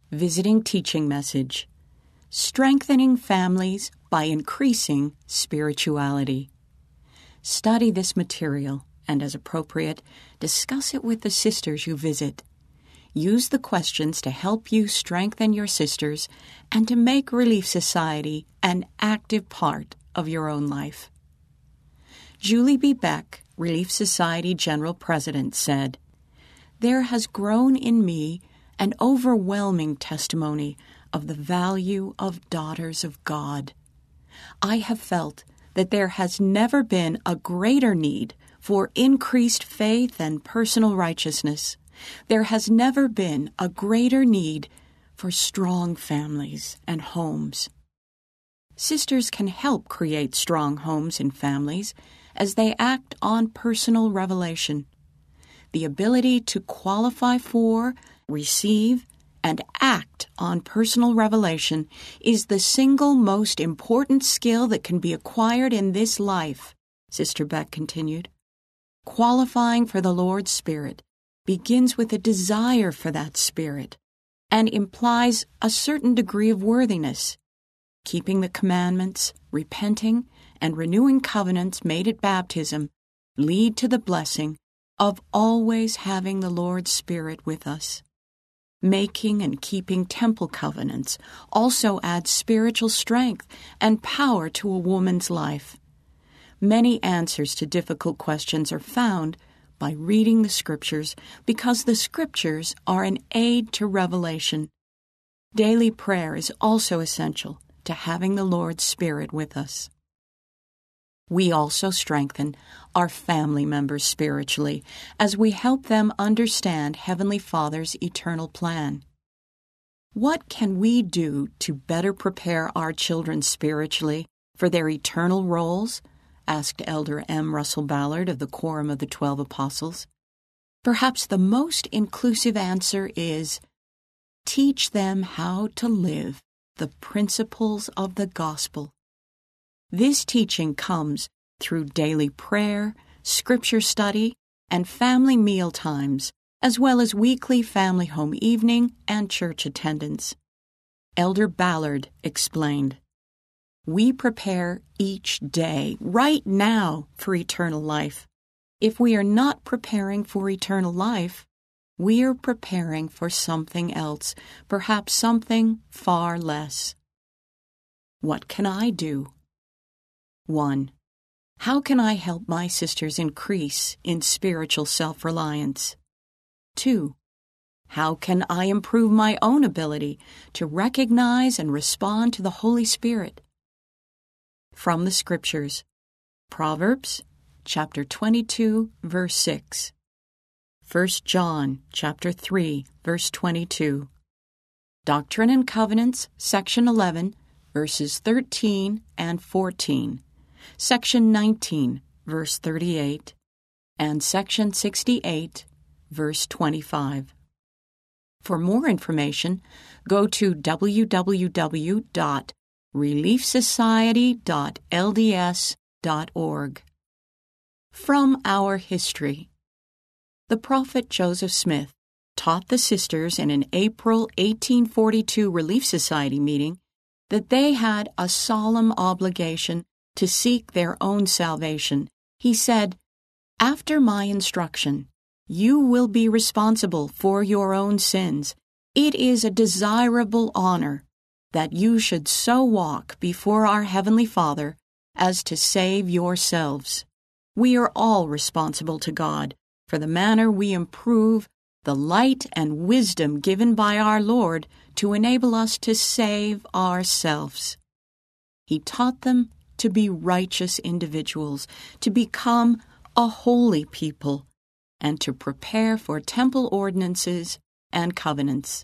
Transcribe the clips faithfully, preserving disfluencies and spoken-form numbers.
Visiting Teaching Message: Strengthening Families by Increasing Spirituality. Study this material and, as appropriate, discuss it with the sisters you visit. Use the questions to help you strengthen your sisters and to make Relief Society an active part of your own life. Julie B. Beck, Relief Society General President, said, "There has grown in me an overwhelming testimony of the value of daughters of God. I have felt that there has never been a greater need for increased faith and personal righteousness. There has never been a greater need for strong families and homes." Sisters can help create strong homes and families as they act on personal revelation. The ability to qualify for, receive, and act on personal revelation is the single most important skill that can be acquired in this life, Sister Beck continued. Qualifying for the Lord's Spirit begins with a desire for that Spirit and implies a certain degree of worthiness. Keeping the commandments, repenting, and renewing covenants made at baptism lead to the blessing of always having the Lord's Spirit with us. Making and keeping temple covenants also adds spiritual strength and power to a woman's life. Many answers to difficult questions are found by reading the Scriptures because the Scriptures are an aid to revelation. Daily prayer is also essential to having the Lord's Spirit with us. We also strengthen our family members spiritually as we help them understand Heavenly Father's eternal plan. What can we do to better prepare our children spiritually for their eternal roles? Asked Elder M. Russell Ballard of the Quorum of the Twelve Apostles. Perhaps the most inclusive answer is, teach them how to live the principles of the gospel. This teaching comes through daily prayer, scripture study, and family meal times, as well as weekly family home evening and church attendance. Elder Ballard explained, "We prepare each day, right now, for eternal life. If we are not preparing for eternal life, we are preparing for something else, perhaps something far less." What can I do? One. How can I help my sisters increase in spiritual self-reliance? Two. How can I improve my own ability to recognize and respond to the Holy Spirit? From the Scriptures, Proverbs chapter twenty-two, verse six. First John chapter three, verse twenty-two. Doctrine and Covenants, section eleven, verses thirteen and fourteen. Section nineteen, verse thirty-eight, and Section sixty-eight, verse twenty-five. For more information, go to w w w dot relief society dot l d s dot org. From our history. The prophet Joseph Smith taught the sisters in an April eighteen forty-two Relief Society meeting that they had a solemn obligation to seek their own salvation. He said, "After my instruction, you will be responsible for your own sins. It is a desirable honor that you should so walk before our Heavenly Father as to save yourselves. We are all responsible to God for the manner we improve the light and wisdom given by our Lord to enable us to save ourselves." He taught them to be righteous individuals, to become a holy people, and to prepare for temple ordinances and covenants.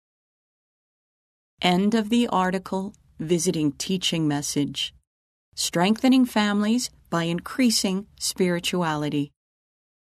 End of the article, Visiting Teaching Message: Strengthening Families by Increasing Spirituality.